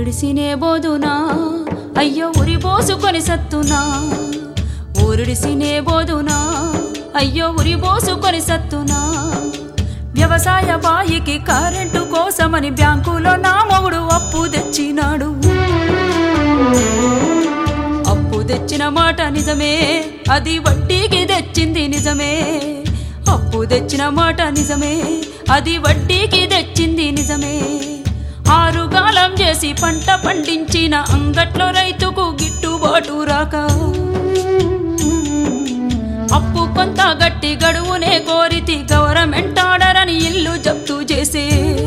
ఊరిడిసినే బోదునా అయ్యో ఉరి పోసుకొని సత్తునా ఊరిడిసినే బోదునా అయ్యో ఉరి పోసుకొని సత్తునా వ్యవసాయ బాయికి కరెంటు కోసమని బ్యాంకులో నా మొగుడు అప్పు తెచ్చినాడు అప్పు తెచ్చిన మాట నిజమే అది వడ్డీకి తెచ్చింది నిజమే అప్పు తెచ్చిన మాట నిజమే అది వడ్డీకి తెచ్చింది నిజమే ఆరుగాలం చేసి పంట పండించిన అంగట్లో రైతుకు గిట్టుబాటు రాక అప్పు కొంత గట్టి గడువునే కోరితి గవర్నమెంట్ ఆర్డర్ అని ఇల్లు జప్తు చేసే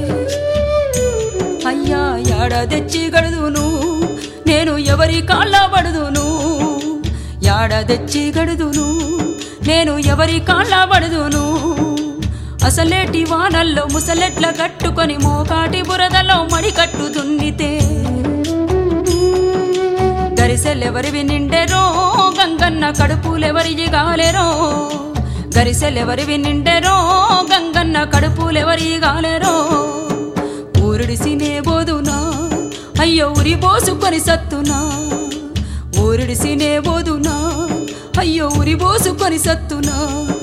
అయ్యా యాడ తెచ్చి గడుదును నేను ఎవరి కాళ్ళ పడుదును యాడ తెచ్చి గడుదును నేను ఎవరి కాళ్ళ పడుదును అసలేటి వానల్లో ముసలెట్ల కట్టుకొని మోకాటి బురదలో మడి కట్టు దున్నితే గరిసెలెవరివి నిండెరో గంగన్న కడుపులెవరి గాలెరో గరిసెలెవరివి నిండెరో గంగన్న కడుపులెవరి గాలెరో ఊరిడిసినే బోదునా అయ్యో ఉరి పోసుకొని సత్తునా ఊరిడిసినే బోదునా అయ్యో ఉరి పోసుకొని సత్తునా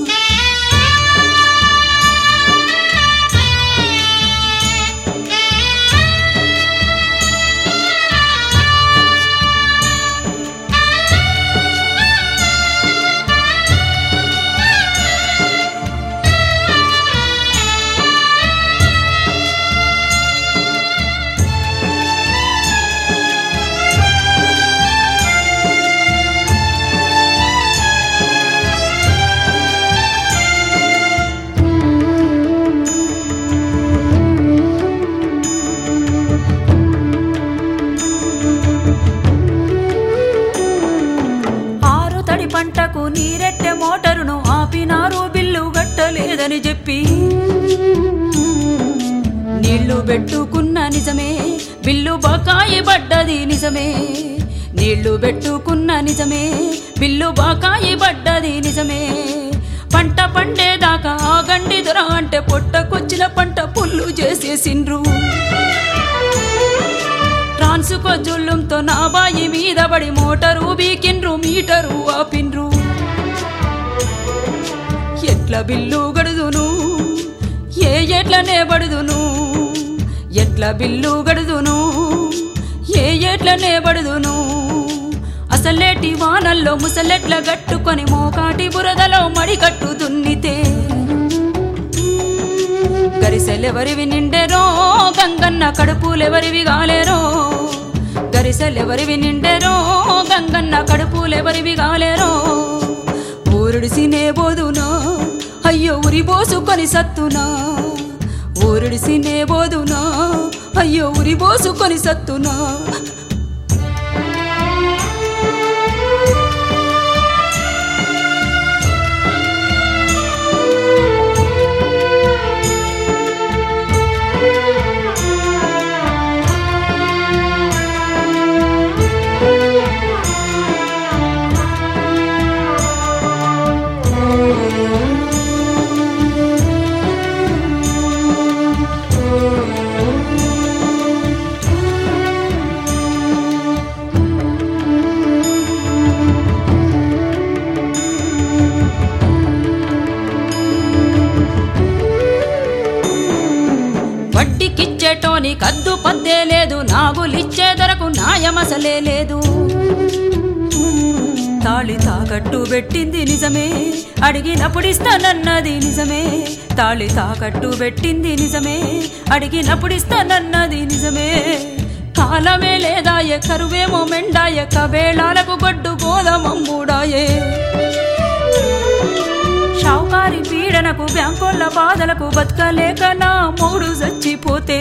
పంటకు నీరెట్టే మోటరును ఆపినారు బిల్లు గట్టలేదని చెప్పి నీళ్లు పెట్టుకున్న నిజమే బిల్లు బకాయి పడ్డది నిజమే నీళ్లు పెట్టుకున్న నిజమే బిల్లు బకాయి పడ్డది నిజమే పంట పండేదాకా ఆగండి దొర అంటే పొట్టకొచ్చిన పంట పుల్లు చేసేసిండ్రు ట్రాన్సుకో జుల్లంతో నా బాయి మీద పడి మోటరు బీకిండ్రు మీటరు ఆపిండ్రు ఎట్ల బిల్లు గడుదును ఎట్లనే పడుదును ఎట్ల బిల్లు గడుదును ఎట్లనే పడుదును అసలేటి వానల్లో ముసలెట్ల గట్టుకొని మోకాటి బురదలో మడి కట్టు దున్నితే గరిసెలెవరివి నిండెరో గంగన్న కడుపులెవరివి గాలేరో గరిసెలెవరివి నిండెరో గంగన్న కడుపులెవరివి గాలేరో ఊరిడిసినే బోదునా అయ్యో ఉరి పోసుకొని సత్తునా ఊరిడిసినే బోదునా అయ్యో ఉరి పోసుకొని సత్తునా వడ్డీకిచ్చేటోని కద్దు పద్దే లేదు నాగులిచ్చే ధరకు న్యాయమసలే లేదు తాళి తాకట్టు పెట్టింది నిజమే అడిగినప్పుడిస్తానన్నది నిజమే తాళి తాకట్టు పెట్టింది నిజమే అడిగినప్పుడిస్తానన్నది నిజమే కాలమే లేదాయే కరువేమో మెండాయే కవేళాలకు గొడ్డు గోదమమ్ముడాయే షావుకారి పీడనకు బ్యాంకోళ్ళ బాధలకు బతకలేక నా మూడు చచ్చిపోతే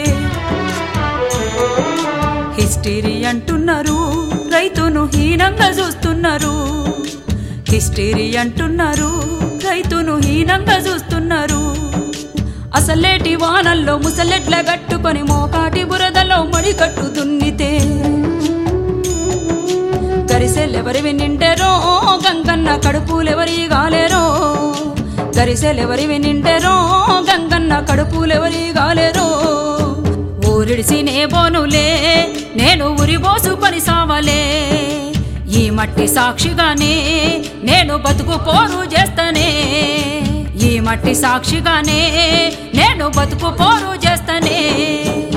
హిస్టరీ అంటున్నారు రైతును హీనంగా చూస్తున్నారు హిస్టరీ అంటున్నారు రైతును హీనంగా చూస్తున్నారు అసలేటి వానల్లో ముసలెట్ల గట్టుకొని మోకాటి బురదలో మడి కట్టు దున్నితే గరిసెలెవరివి నిండెరో గంగన్న కడుపులెవరి గాలేరో గరిసెలెవరివి నిండెరో గంగన్న కడుపులెవరి గాలేరో ఊరిడిసినే బోనులే నేను ఉరిబోసుకొని సావలే ఈ మట్టి సాక్షిగానే నేను బతుకు పోరు చేస్తనే ఈ మట్టి సాక్షిగానే నేను బతుకు పోరు చేస్తనే